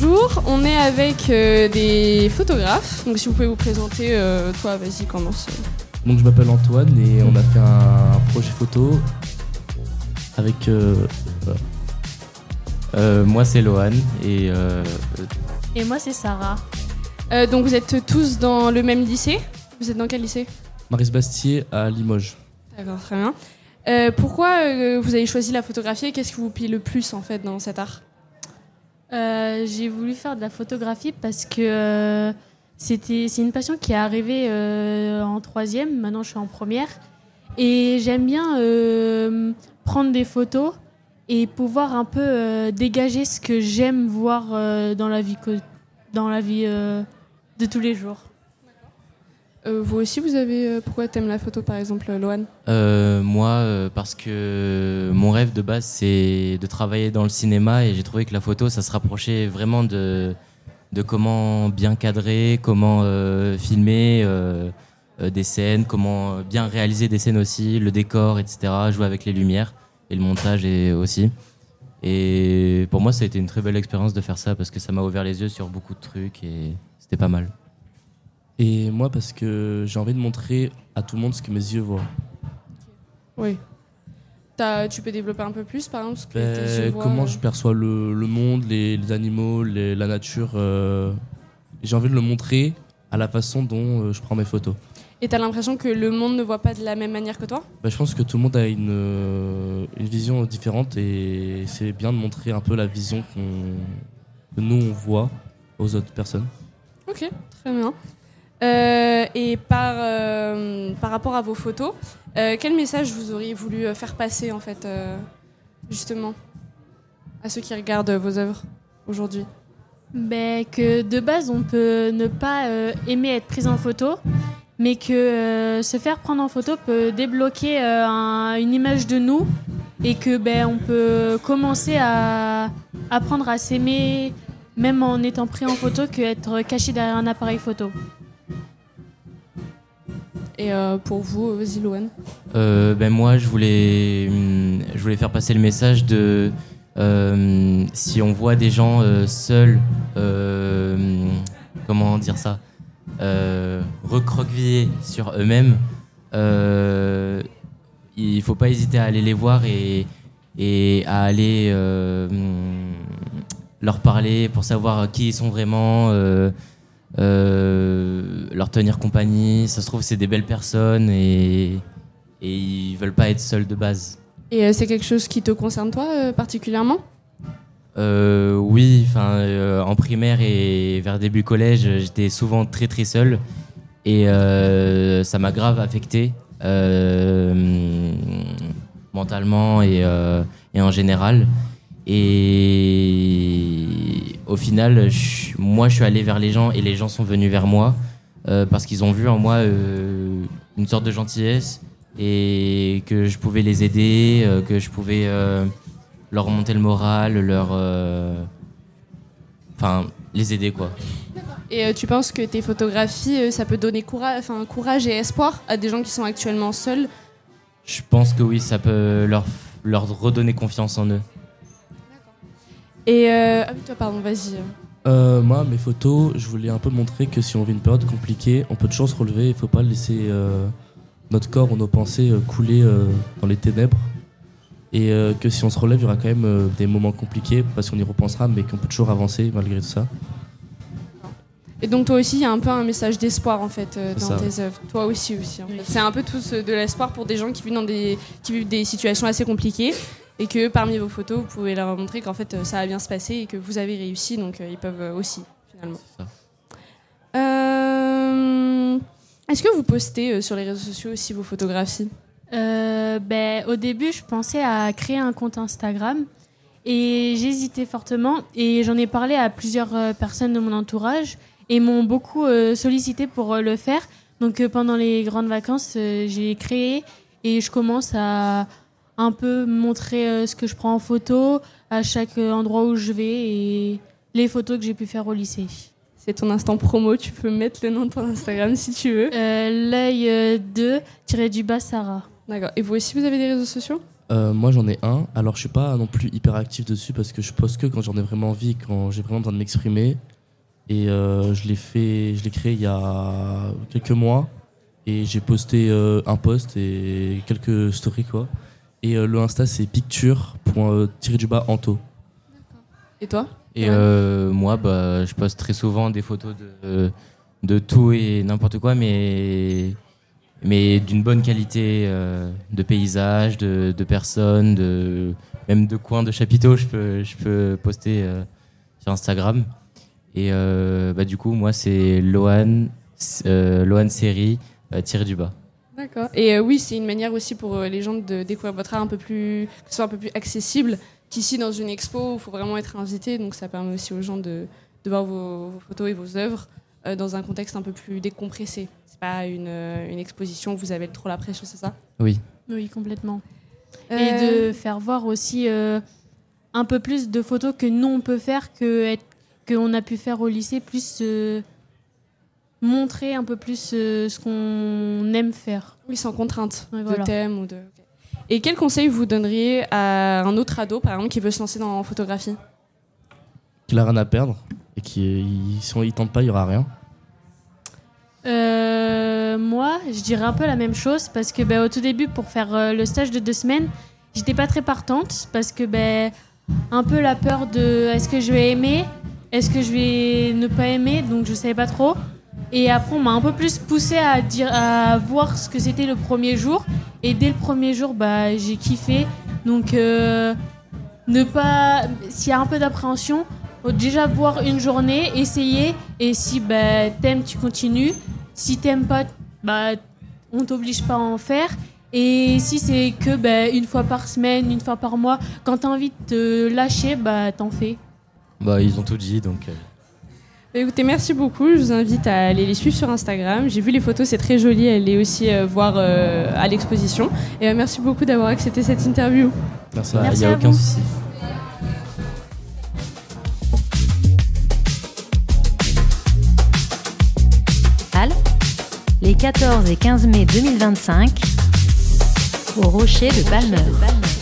Bonjour, on est avec des photographes. Donc si vous pouvez vous présenter, toi vas-y commence. Donc je m'appelle Antoine et on a fait un projet photo avec... Moi c'est Lohan et moi c'est Sarah. Donc vous êtes tous dans le même lycée? Vous êtes dans quel lycée? Maurice Bastier à Limoges. D'accord, très bien. Pourquoi vous avez choisi la photographie et qu'est-ce qui vous plaît le plus en fait dans cet art? J'ai voulu faire de la photographie parce que c'est une passion qui est arrivée en troisième, maintenant je suis en première. Et j'aime bien prendre des photos et pouvoir un peu dégager ce que j'aime voir dans la vie de tous les jours. Vous aussi, vous avez... pourquoi t'aimes la photo par exemple, Lohan? moi parce que mon rêve de base c'est de travailler dans le cinéma et j'ai trouvé que la photo ça se rapprochait vraiment de comment bien cadrer, comment filmer des scènes, comment bien réaliser des scènes aussi, le décor, etc., jouer avec les lumières et le montage aussi. Et pour moi ça a été une très belle expérience de faire ça parce que ça m'a ouvert les yeux sur beaucoup de trucs et c'était pas mal. Et moi parce que j'ai envie de montrer à tout le monde ce que mes yeux voient. Oui. Tu peux développer un peu plus par exemple ce que tes yeux voient, comment je perçois le monde, les animaux, la nature. J'ai envie de le montrer à la façon dont je prends mes photos. Et t'as l'impression que le monde ne voit pas de la même manière que toi? Je pense que tout le monde a une vision différente et c'est bien de montrer un peu la vision que nous on voit aux autres personnes. Ok, très bien. Et par rapport à vos photos, quel message vous auriez voulu faire passer en fait, justement, à ceux qui regardent vos œuvres aujourd'hui? Que de base on peut ne pas aimer être prise en photo, mais que se faire prendre en photo peut débloquer une image de nous et que on peut commencer à apprendre à s'aimer même en étant pris en photo qu'être caché derrière un appareil photo. Et pour vous, vas-y Lohan. Moi je voulais faire passer le message de si on voit des gens seuls, comment dire ça, recroquevillés sur eux-mêmes, il faut pas hésiter à aller les voir et à aller leur parler pour savoir qui ils sont vraiment, leur tenir compagnie. Ça se trouve c'est des belles personnes et ils veulent pas être seuls de base. Et c'est quelque chose qui te concerne toi particulièrement? Oui, en primaire et vers début collège, j'étais souvent très très seul et ça m'a grave affecté mentalement et en général. Et au final, moi je suis allé vers les gens et les gens sont venus vers moi parce qu'ils ont vu en moi une sorte de gentillesse et que je pouvais les aider, que je pouvais leur remonter le moral, les aider quoi. Et tu penses que tes photographies, ça peut donner courage et espoir à des gens qui sont actuellement seuls? Je pense que oui, ça peut leur redonner confiance en eux. Et toi pardon, vas-y. Moi, mes photos, je voulais un peu montrer que si on vit une période compliquée, on peut toujours se relever. Il ne faut pas laisser notre corps ou nos pensées couler dans les ténèbres. Et que si on se relève, il y aura quand même des moments compliqués parce qu'on y repensera, mais qu'on peut toujours avancer malgré tout ça. Et donc toi aussi, il y a un peu un message d'espoir en fait dans tes œuvres. Toi aussi en fait. Oui. C'est un peu tous de l'espoir pour des gens qui vivent des situations assez compliquées et que parmi vos photos, vous pouvez leur montrer qu'en fait ça va bien se passer et que vous avez réussi, donc ils peuvent aussi finalement. C'est ça. Est-ce que vous postez sur les réseaux sociaux aussi vos photographies? Au début, je pensais à créer un compte Instagram et j'hésitais fortement et j'en ai parlé à plusieurs personnes de mon entourage et m'ont beaucoup sollicité pour le faire. Donc pendant les grandes vacances, j'ai créé et je commence à un peu montrer ce que je prends en photo à chaque endroit où je vais et les photos que j'ai pu faire au lycée. C'est ton instant promo, tu peux mettre le nom de ton Instagram si tu veux. L'œil 2-Sarah. D'accord. Et vous aussi, vous avez des réseaux sociaux? Moi j'en ai un. Alors je suis pas non plus hyper actif dessus parce que je poste que quand j'en ai vraiment envie, quand j'ai vraiment besoin de m'exprimer. Et je l'ai créé il y a quelques mois. Et j'ai posté un post et quelques stories quoi. Et le Insta c'est picture.anto. Et toi? Et moi, je poste très souvent des photos de tout et n'importe quoi, mais d'une bonne qualité, de paysages, de personnes, même de coins de chapiteaux, je peux poster sur Instagram. Et du coup, moi, c'est Lohan Série tiré du bas. D'accord. Et oui, c'est une manière aussi pour les gens de découvrir votre art que ce soit un peu plus accessible qu'ici dans une expo où il faut vraiment être invité. Donc ça permet aussi aux gens de voir vos photos et vos œuvres dans un contexte un peu plus décompressé. C'est pas une exposition où vous avez trop la pression, c'est ça? Oui. Oui, complètement. Et de faire voir aussi un peu plus de photos que nous on peut faire qu'on a pu faire au lycée, plus montrer un peu plus ce qu'on aime faire. Oui, sans contrainte Ouais, de thème ou de... Okay. Et quel conseil vous donneriez à un autre ado, par exemple, qui veut se lancer dans la photographie? Qu'il a rien à perdre et si il tente pas, il y aura rien. Moi, je dirais un peu la même chose parce que au tout début, pour faire le stage de 2 semaines, j'étais pas très partante parce que un peu la peur de est-ce que je vais aimer, est-ce que je vais ne pas aimer, donc je savais pas trop. Et après, on m'a un peu plus poussée à voir ce que c'était le premier jour. Et dès le premier jour, j'ai kiffé. Donc, s'il y a un peu d'appréhension, faut déjà voir une journée, essayer. Et si t'aimes, tu continues. Si t'aimes pas, on t'oblige pas à en faire. Et si c'est que une fois par semaine, une fois par mois, quand t'as envie de te lâcher, t'en fais. Ils ont tout dit, donc... Écoutez, merci beaucoup. Je vous invite à aller les suivre sur Instagram. J'ai vu les photos, c'est très joli. Allez aussi voir à l'exposition. Et merci beaucoup d'avoir accepté cette interview. Merci. Il n'y a aucun souci. Les 14 et 15 mai 2025 au Rocher de Palmer.